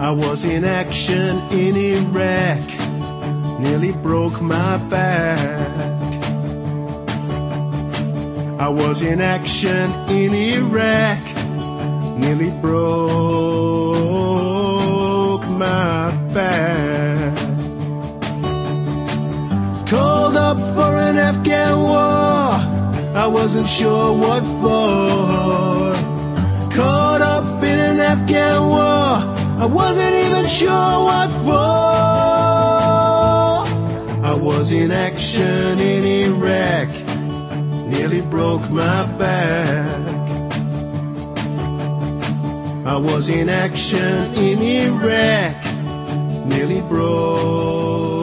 I was in action in Iraq, nearly broke my back. I was in action in Iraq, nearly broke my back. Called up for an Afghan war, I wasn't sure what for. Caught up in an Afghan war, I wasn't even sure what for. I was in action in Iraq, nearly broke my back. I was in action in Iraq, nearly broke